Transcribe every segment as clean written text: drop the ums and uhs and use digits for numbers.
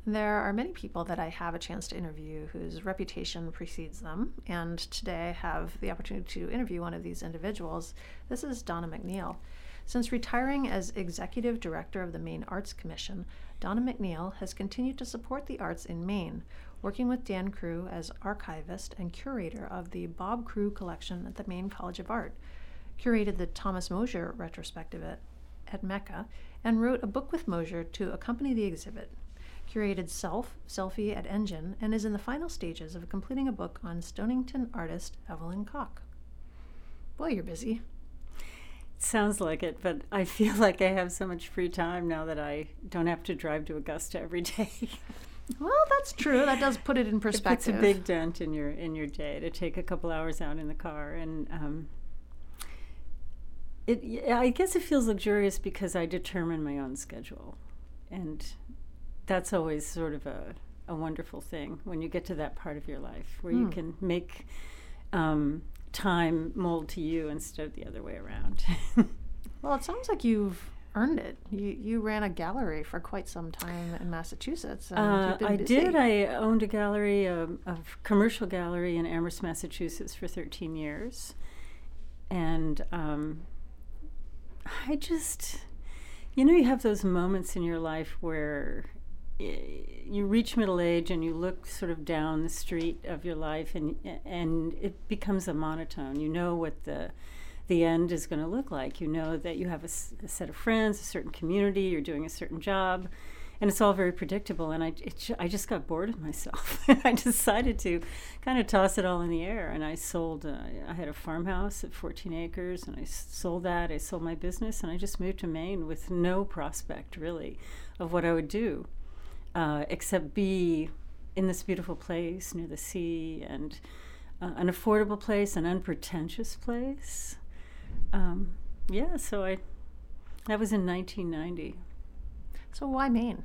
There are many people that I have a chance to interview whose reputation precedes them, and today I have the opportunity to interview one of these individuals. This is Donna McNeil. Since retiring as Executive Director of the Maine Arts Commission, Donna McNeil has continued to support the arts in Maine, working with Dan Crew as archivist and curator of the Bob Crew Collection at the Maine College of Art, curated the Thomas Mosier retrospective at Mecca, and wrote a book with Mosier to accompany the exhibit, curated Selfie at Engine, and is in the final stages of completing a book on Stonington artist Evelyn Koch. Boy, you're busy. Sounds like it, but I feel like I have so much free time now that I don't have to drive to Augusta every day. Well, that's true. That does put it in perspective. It puts a big dent in your day to take a couple hours out in the car, and I guess it feels luxurious because I determine my own schedule, and that's always sort of a wonderful thing when you get to that part of your life where you can make time mold to you instead of the other way around. Well, it sounds like you've earned it. You ran a gallery for quite some time in Massachusetts. And you've been busy. Did. I owned a gallery, a commercial gallery in Amherst, Massachusetts for 13 years. And I just, you have those moments in your life where you reach middle age and you look sort of down the street of your life and it becomes a monotone. You know what the end is going to look like. You know that you have a set of friends, a certain community, you're doing a certain job, and it's all very predictable. And I just got bored of myself. I decided to kind of toss it all in the air, and I sold. I had a farmhouse at 14 acres, and I sold that. I sold my business, and I just moved to Maine with no prospect, really, of what I would do. Except be in this beautiful place near the sea and an affordable place, an unpretentious place. So that was in 1990. So why Maine?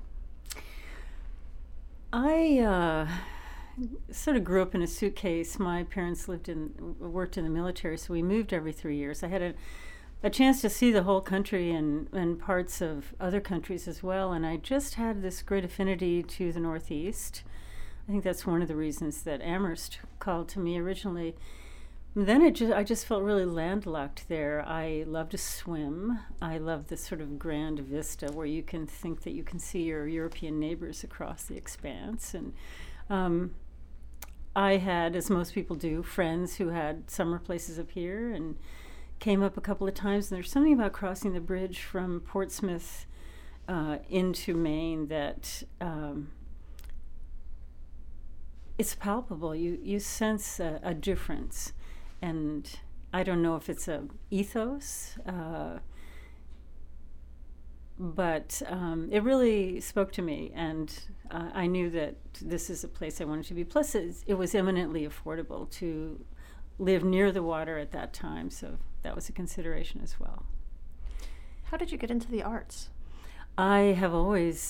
I sort of grew up in a suitcase. My parents worked in the military, so we moved every 3 years. I had a chance to see the whole country and parts of other countries as well, and I just had this great affinity to the Northeast. I think that's one of the reasons that Amherst called to me originally. And then I just felt really landlocked there. I love to swim. I love this sort of grand vista where you can think that you can see your European neighbors across the expanse. And I had, as most people do, friends who had summer places up here and came up a couple of times, and there's something about crossing the bridge from Portsmouth into Maine that it's palpable. You sense a difference, and I don't know if it's a ethos, but it really spoke to me, and I knew that this is a place I wanted to be. Plus, it was eminently affordable to live near the water at that time, so that was a consideration as well. How did you get into the arts? I have always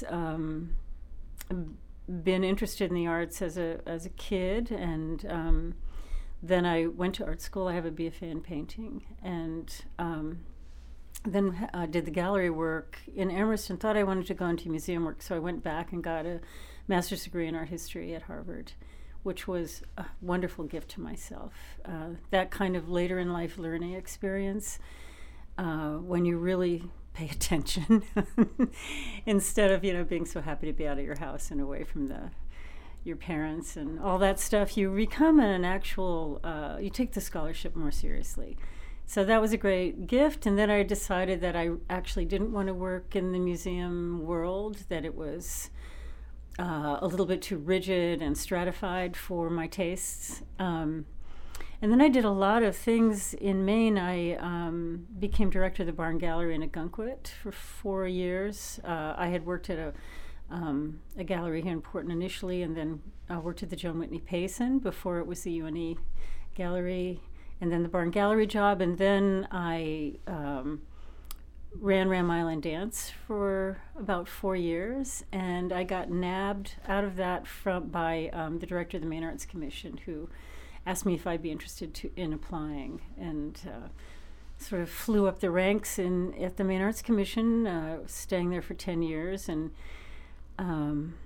been interested in the arts as a kid, and then I went to art school. I have a BFA in painting, and then did the gallery work in Amherst and thought I wanted to go into museum work, so I went back and got a master's degree in art history at Harvard, which was a wonderful gift to myself. That kind of later in life learning experience, when you really pay attention instead of being so happy to be out of your house and away from your parents and all that stuff, you become an actual, you take the scholarship more seriously. So that was a great gift, and then I decided that I actually didn't want to work in the museum world, that it was a little bit too rigid and stratified for my tastes. And then I did a lot of things in Maine. I became director of the Barn Gallery in Ogunquit for 4 years. I had worked at a gallery here in Portland initially, and then worked at the Joan Whitney Payson before it was the UNE Gallery, and then the Barn Gallery job. And then I ran Ram Island Dance for about 4 years, and I got nabbed out of that by the director of the Maine Arts Commission, who asked me if I'd be interested in applying, and sort of flew up the ranks at the Maine Arts Commission, staying there for 10 years, and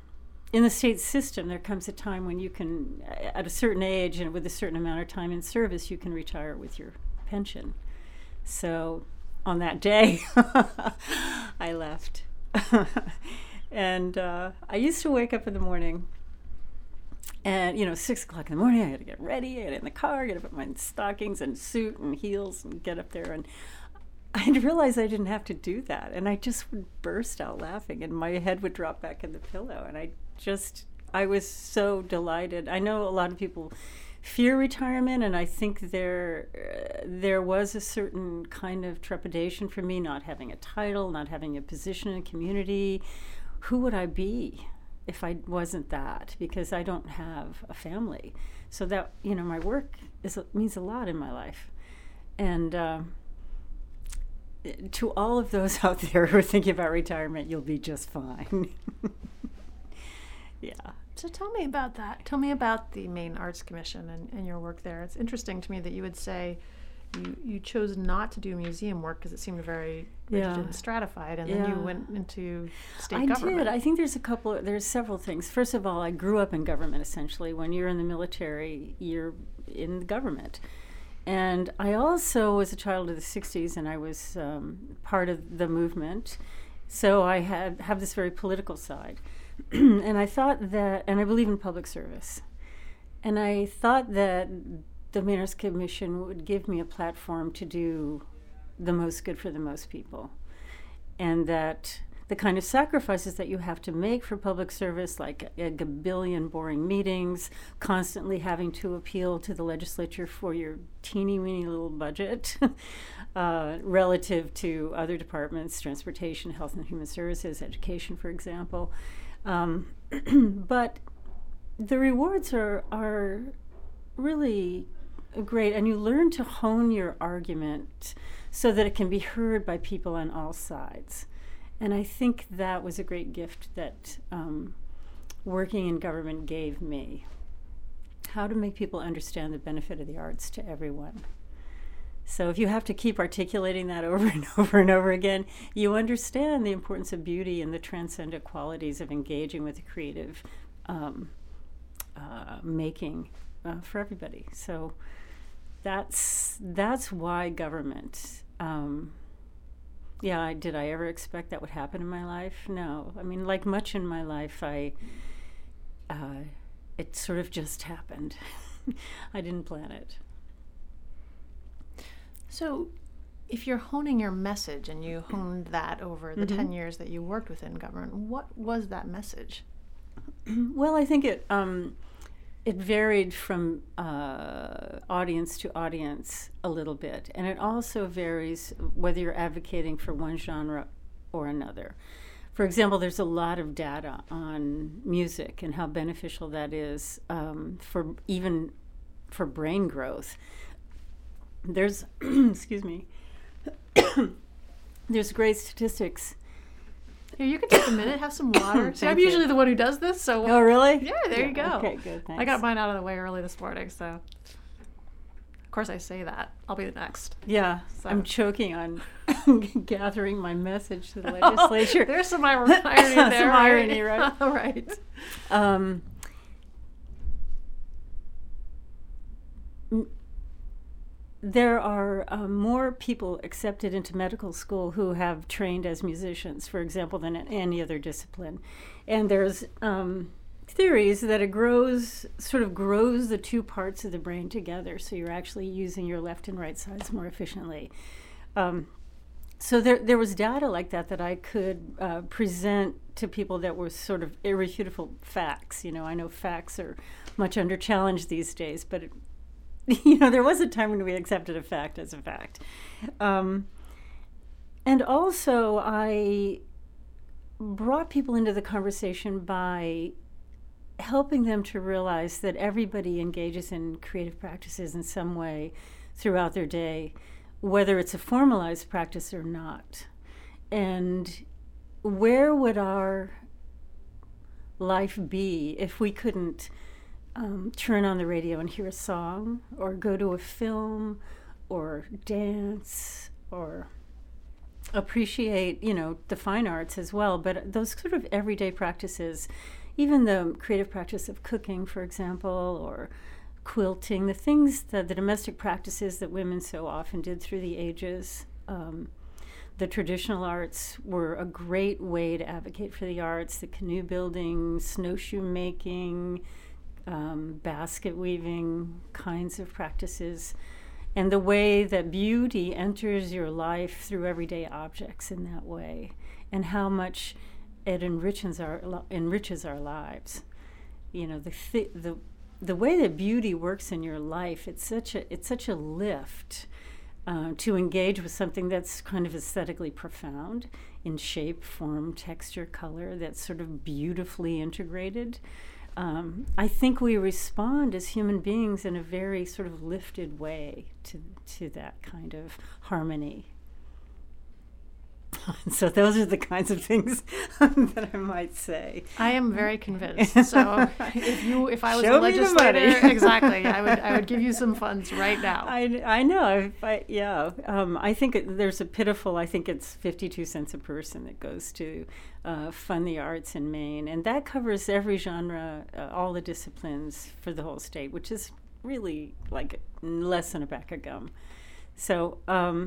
in the state system, there comes a time when you can, at a certain age and with a certain amount of time in service, you can retire with your pension. So on that day, I left. And I used to wake up in the morning and, 6 o'clock in the morning, I had to get ready, I get in the car, get up in my stockings and suit and heels and get up there. And I realized I didn't have to do that. And I just would burst out laughing and my head would drop back in the pillow. And I was so delighted. I know a lot of people fear retirement, and I think there was a certain kind of trepidation for me, not having a title, not having a position in a community. Who would I be if I wasn't that? Because I don't have a family. So that, my work means a lot in my life. And to all of those out there who are thinking about retirement, you'll be just fine. Yeah. So tell me about that. Tell me about the Maine Arts Commission and your work there. It's interesting to me that you would say you chose not to do museum work because it seemed very rigid and stratified, and then you went into state government. I did. I think there's several things. First of all, I grew up in government, essentially. When you're in the military, you're in the government. And I also was a child of the 60s, and I was part of the movement. So I have this very political side. And I thought that, and I believe in public service. And I thought that the Maine Arts Commission would give me a platform to do the most good for the most people. And that the kind of sacrifices that you have to make for public service, like a billion boring meetings, constantly having to appeal to the legislature for your teeny-weeny little budget relative to other departments, transportation, health and human services, education, for example. But the rewards are really great, and you learn to hone your argument so that it can be heard by people on all sides. And I think that was a great gift that working in government gave me. How to make people understand the benefit of the arts to everyone. So if you have to keep articulating that over and over and over again, you understand the importance of beauty and the transcendent qualities of engaging with the creative making for everybody. So that's why government. Did I ever expect that would happen in my life? No. I mean, like much in my life, it sort of just happened. I didn't plan it. So if you're honing your message, and you honed that over the 10 years that you worked within government, what was that message? Well, I think it varied from audience to audience a little bit. And it also varies whether you're advocating for one genre or another. For example, there's a lot of data on music and how beneficial that is for brain growth. There's, excuse me, there's great statistics. Here, you can take a minute, have some water. See, I'm usually the one who does this, so. Oh, really? Yeah, there you go. Okay, good, thanks. I got mine out of the way early this morning, so. Of course, I say that. I'll be the next. Yeah, so. I'm choking on gathering my message to the legislature. There's some irony there. Some irony, right? All right. There are more people accepted into medical school who have trained as musicians, for example, than in any other discipline. And there's theories that it grows the two parts of the brain together, so you're actually using your left and right sides more efficiently. So there was data like that I could present to people that were sort of irrefutable facts. I know facts are much under challenge these days, but there was a time when we accepted a fact as a fact. And also, I brought people into the conversation by helping them to realize that everybody engages in creative practices in some way throughout their day, whether it's a formalized practice or not. And where would our life be if we couldn't turn on the radio and hear a song, or go to a film, or dance, or appreciate, the fine arts as well. But those sort of everyday practices, even the creative practice of cooking, for example, or quilting, the things that the domestic practices that women so often did through the ages. The traditional arts were a great way to advocate for the arts, the canoe building, snowshoe making, basket weaving kinds of practices, and the way that beauty enters your life through everyday objects in that way, and how much it enriches our lives. You know, the way that beauty works in your life, it's such a lift. To engage with something that's kind of aesthetically profound in shape, form, texture, color, that's sort of beautifully integrated. I think we respond as human beings in a very sort of lifted way to that kind of harmony. So those are the kinds of things that I might say. I am very convinced. So if I was Show a legislator, me the money. Exactly, I would give you some funds right now. I know. I think there's a pitiful. I think it's 52 cents a person that goes to fund the arts in Maine, and that covers every genre, all the disciplines for the whole state, which is really like less than a pack of gum. So.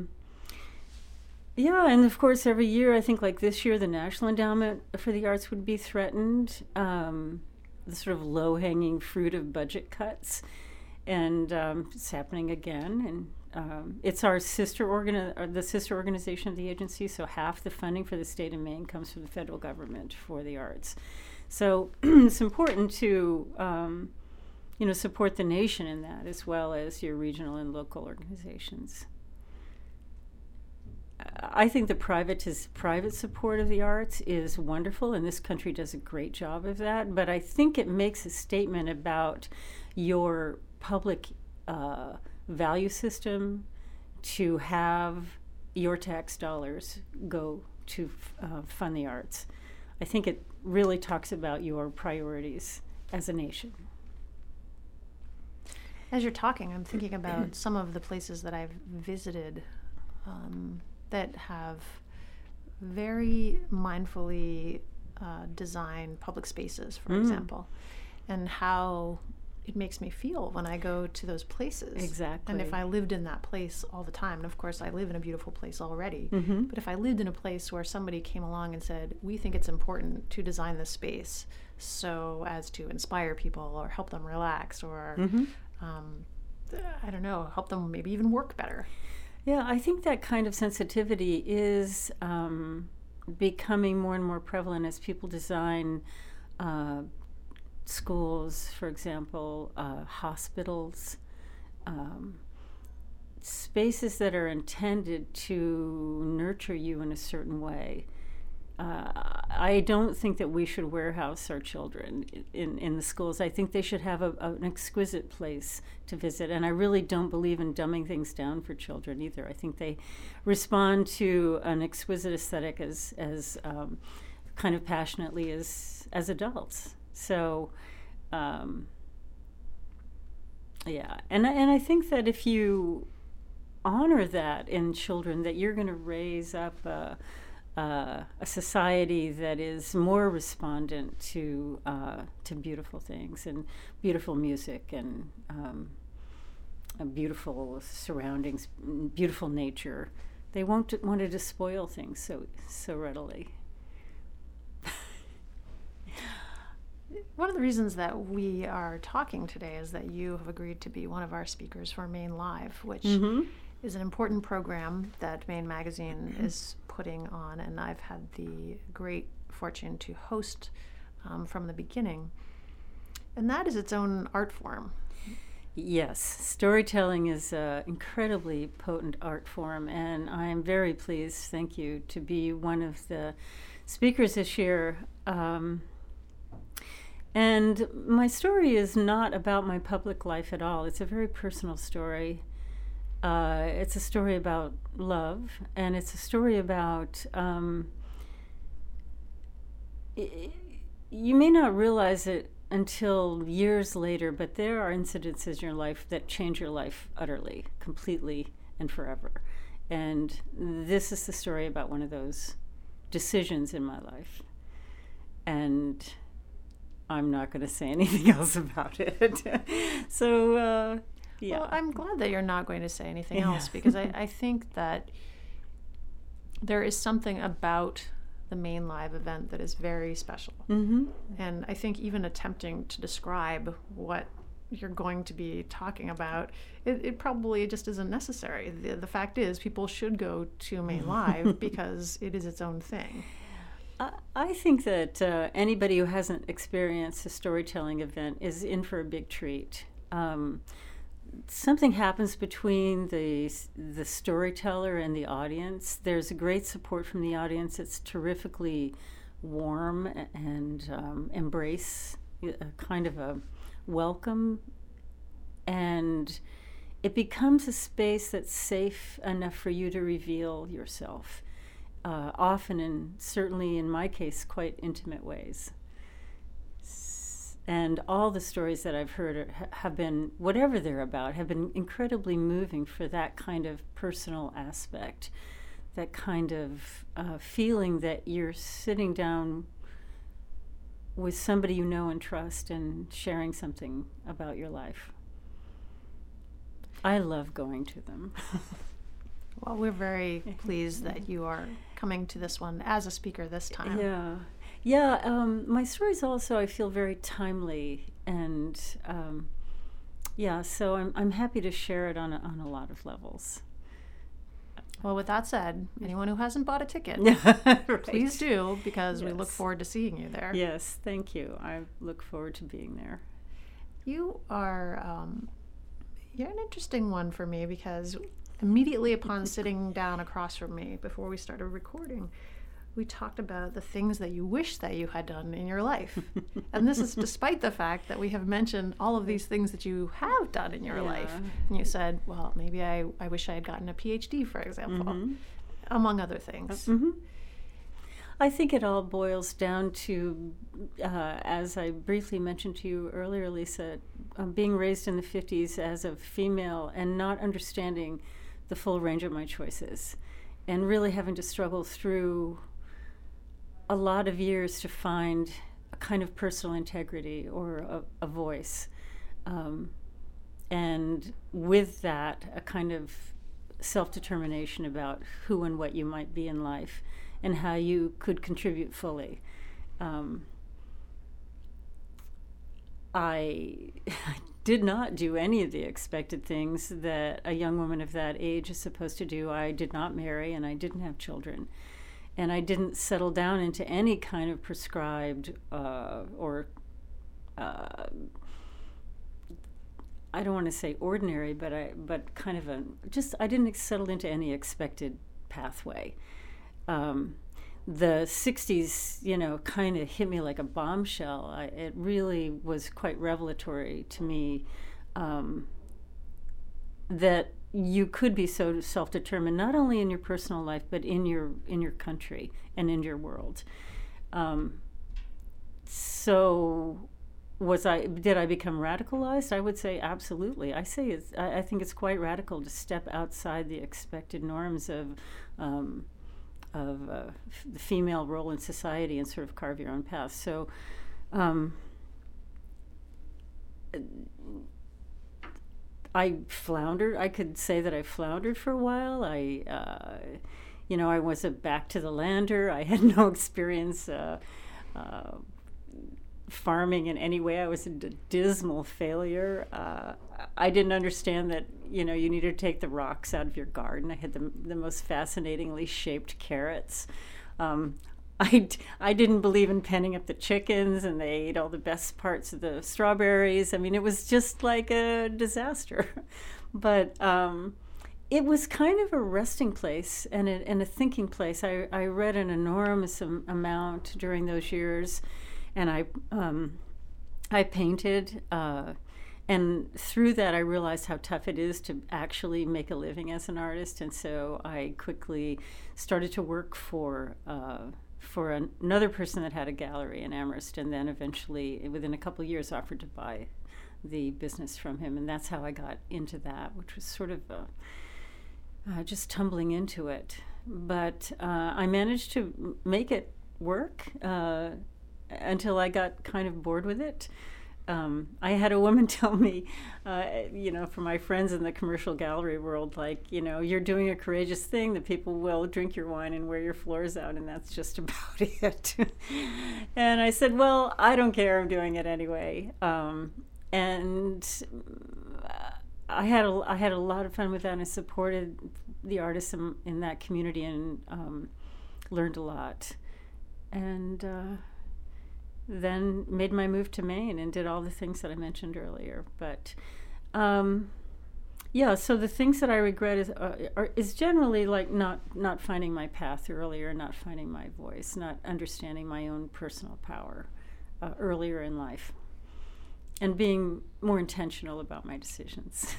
Yeah, and of course, every year, I think like this year, the National Endowment for the Arts would be threatened, the sort of low-hanging fruit of budget cuts, and it's happening again. And it's our the sister organization of the agency, so half the funding for the state of Maine comes from the federal government for the arts. So it's important to, support the nation in that, as well as your regional and local organizations. I think the private support of the arts is wonderful, and this country does a great job of that. But I think it makes a statement about your public value system to have your tax dollars go to fund the arts. I think it really talks about your priorities as a nation. As you're talking, I'm thinking about some of the places that I've visited that have very mindfully designed public spaces, for example, and how it makes me feel when I go to those places. Exactly. And if I lived in that place all the time, and of course I live in a beautiful place already, but if I lived in a place where somebody came along and said, we think it's important to design this space so as to inspire people or help them relax or, I don't know, help them maybe even work better. Yeah, I think that kind of sensitivity is becoming more and more prevalent as people design schools, for example, hospitals, spaces that are intended to nurture you in a certain way. I don't think that we should warehouse our children in the schools. I think they should have an exquisite place to visit. And I really don't believe in dumbing things down for children either. I think they respond to an exquisite aesthetic as kind of passionately as adults. So, yeah. And I think that if you honor that in children, that you're going to raise up a society that is more respondent to beautiful things and beautiful music and beautiful surroundings, beautiful nature. They won't want to despoil things so readily. One of the reasons that we are talking today is that you have agreed to be one of our speakers for Maine Live, which is an important program that Maine Magazine is putting on, and I've had the great fortune to host from the beginning. And that is its own art form. Yes, storytelling is an incredibly potent art form, and I am very pleased, thank you, to be one of the speakers this year. And my story is not about my public life at all. It's a very personal story. It's a story about love, and it's a story about, you may not realize it until years later, but there are incidences in your life that change your life utterly, completely, and forever. And this is the story about one of those decisions in my life. And I'm not going to say anything else about it. So, yeah. Well, I'm glad that you're not going to say anything else, because I think that there is something about the Maine Live event that is very special. Mm-hmm. And I think even attempting to describe what you're going to be talking about, it probably just isn't necessary. The fact is, people should go to Maine Live because it is its own thing. I think that anybody who hasn't experienced a storytelling event is in for a big treat. Something happens between the storyteller and the audience. There's a great support from the audience. It's terrifically warm and embrace, kind of a welcome, and it becomes a space that's safe enough for you to reveal yourself, often, and certainly in my case, quite intimate ways. And all the stories that I've heard have been, whatever they're about, have been incredibly moving for that kind of personal aspect, that kind of feeling that you're sitting down with somebody you know and trust and sharing something about your life. I love going to them. Well, we're very pleased that you are coming to this one as a speaker this time. Yeah. My stories also, I feel, very timely, and so I'm happy to share it on a lot of levels. Well, with that said, anyone who hasn't bought a ticket, right. Please do, because we look forward to seeing you there. Yes, thank you. I look forward to being there. You are you're an interesting one for me, because immediately upon sitting down across from me before we started recording, we talked about the things that you wish that you had done in your life. And this is despite the fact that we have mentioned all of these things that you have done in your life. And you said, well, maybe I wish I had gotten a PhD, for example, among other things. I think it all boils down to, as I briefly mentioned to you earlier, Lisa, being raised in the 50s as a female and not understanding the full range of my choices, and really having to struggle through a lot of years to find a kind of personal integrity or a voice. And with that, a kind of self-determination about who and what you might be in life and how you could contribute fully. I did not do any of the expected things that a young woman of that age is supposed to do. I did not marry, and I didn't have children. And I didn't settle down into any kind of prescribed or I don't want to say ordinary, but kind of I didn't settle into any expected pathway. The 60s, kind of hit me like a bombshell. It really was quite revelatory to me that you could be so self-determined, not only in your personal life, but in your country and in your world. So did I become radicalized? I would say absolutely. I think it's quite radical to step outside the expected norms of the female role in society and sort of carve your own path. So I floundered. I could say that I floundered for a while. I was a back to the lander. I had no experience farming in any way. I was a dismal failure. I didn't understand that, you needed to take the rocks out of your garden. I had the most fascinatingly shaped carrots. I didn't believe in penning up the chickens, and they ate all the best parts of the strawberries. I mean, it was just like a disaster. But it was kind of a resting place and a thinking place. I read an enormous amount during those years, and I painted. And through that, I realized how tough it is to actually make a living as an artist. And so I quickly started to work for another person that had a gallery in Amherst, and then eventually, within a couple of years, offered to buy the business from him. And that's how I got into that, which was sort of just tumbling into it. But I managed to make it work. until I got kind of bored with it. I had a woman tell me, for my friends in the commercial gallery world, like, you're doing a courageous thing, that people will drink your wine and wear your floors out, and that's just about it. And I said, well, I don't care, I'm doing it anyway. And I had a lot of fun with that, and I supported the artists in that community, and learned a lot. And then made my move to Maine and did all the things that I mentioned earlier. But so the things that I regret is generally like not finding my path earlier, not finding my voice, not understanding my own personal power earlier in life, and being more intentional about my decisions.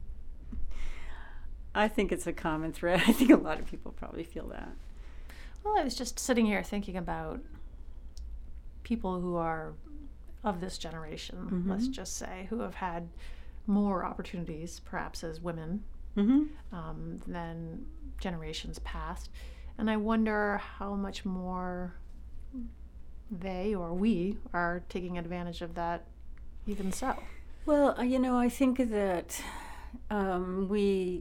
I think it's a common thread. I think a lot of people probably feel that. Well, I was just sitting here thinking about people who are of this generation, let's just say, who have had more opportunities, perhaps as women, than generations past. And I wonder how much more they or we are taking advantage of that, even so. Well, I think that we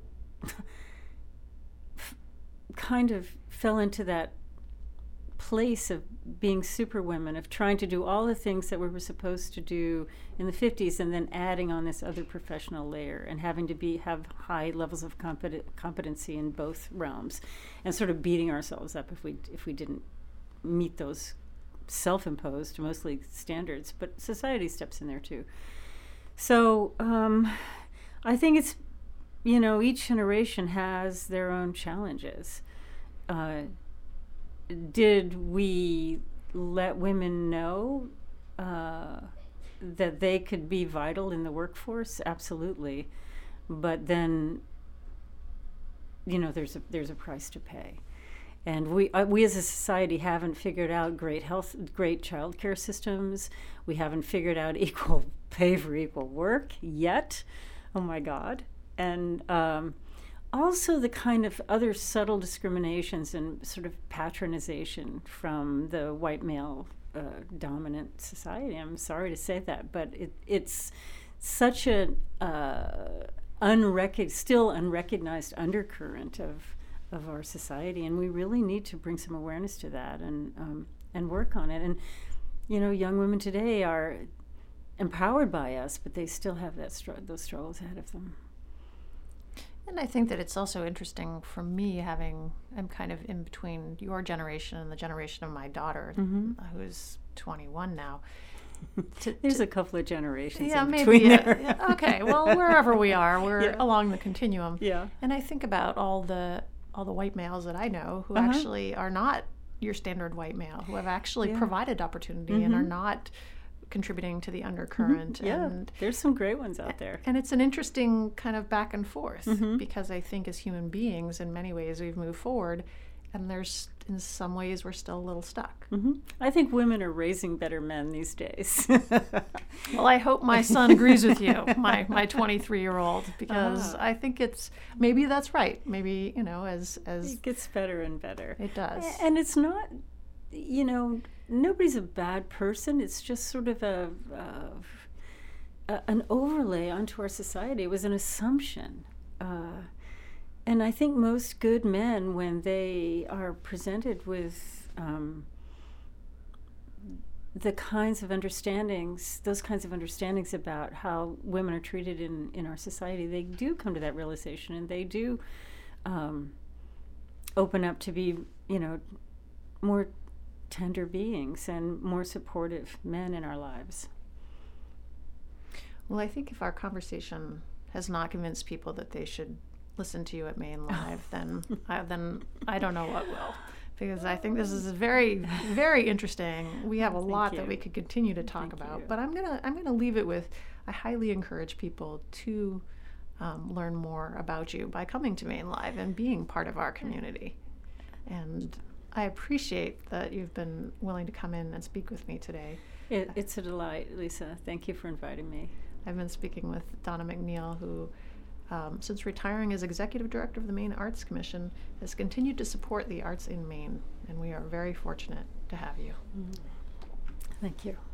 kind of fell into that place of being superwomen, of trying to do all the things that we were supposed to do in the 50s, and then adding on this other professional layer, and having to have high levels of competency in both realms, and sort of beating ourselves up if we didn't meet those self-imposed, mostly standards. But society steps in there too. So I think it's, each generation has their own challenges. Did we let women know that they could be vital in the workforce? Absolutely. But then, there's a price to pay. And we as a society haven't figured out great childcare systems. We haven't figured out equal pay for equal work yet. Oh my God. And also the kind of other subtle discriminations and sort of patronization from the white male dominant society. I'm sorry to say that, but it's such an still unrecognized undercurrent of our society, and we really need to bring some awareness to that and work on it. And young women today are empowered by us, but they still have those struggles ahead of them. And I think that it's also interesting for me I'm kind of in between your generation and the generation of my daughter, who's 21 now. There's a couple of generations in between maybe, there. Yeah, okay, well, wherever we are, we're along the continuum. Yeah. And I think about all the white males that I know who actually are not your standard white male, who have actually provided opportunity and are not contributing to the undercurrent. Yeah, and there's some great ones out there. And it's an interesting kind of back and forth, because I think as human beings, in many ways, we've moved forward, and in some ways, we're still a little stuck. I think women are raising better men these days. Well, I hope my son agrees with you, my 23-year-old, because I think maybe that's right. Maybe, as it gets better and better. It does. And it's not, nobody's a bad person. It's just sort of an overlay onto our society. It was an assumption. And I think most good men, when they are presented with those kinds of understandings about how women are treated in our society, they do come to that realization, and they do open up to be, more tender beings and more supportive men in our lives. Well, I think if our conversation has not convinced people that they should listen to you at Maine Live, then I don't know what will, because I think this is very, very interesting. We have a lot that we could continue to talk about, but I'm gonna leave it with, I highly encourage people to learn more about you by coming to Maine Live and being part of our community. And I appreciate that you've been willing to come in and speak with me today. It's a delight, Lisa. Thank you for inviting me. I've been speaking with Donna McNeil, who, since retiring as Executive Director of the Maine Arts Commission, has continued to support the arts in Maine, and we are very fortunate to have you. Thank you.